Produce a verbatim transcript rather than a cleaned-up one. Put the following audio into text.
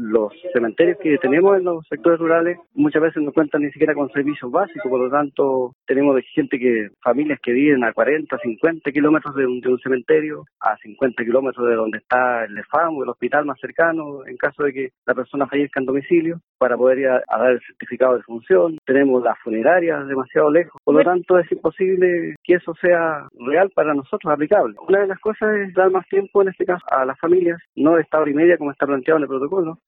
los cementerios que tenemos en los sectores rurales muchas veces no cuentan ni siquiera con servicios básicos, por lo tanto tenemos de gente que, familias que viven a cuarenta, cincuenta kilómetros de un, de un cementerio, a cincuenta kilómetros de donde está el EFAM o el hospital más cercano, en caso de que la persona fallezca en domicilio, para poder ir a, a dar el certificado de función. Tenemos las funerarias demasiado lejos, por lo tanto es imposible que eso sea real para nosotros, aplicable. Una de las cosas es dar más tiempo, en este caso, a las familias, no de esta hora y media como está planteado en el protocolo,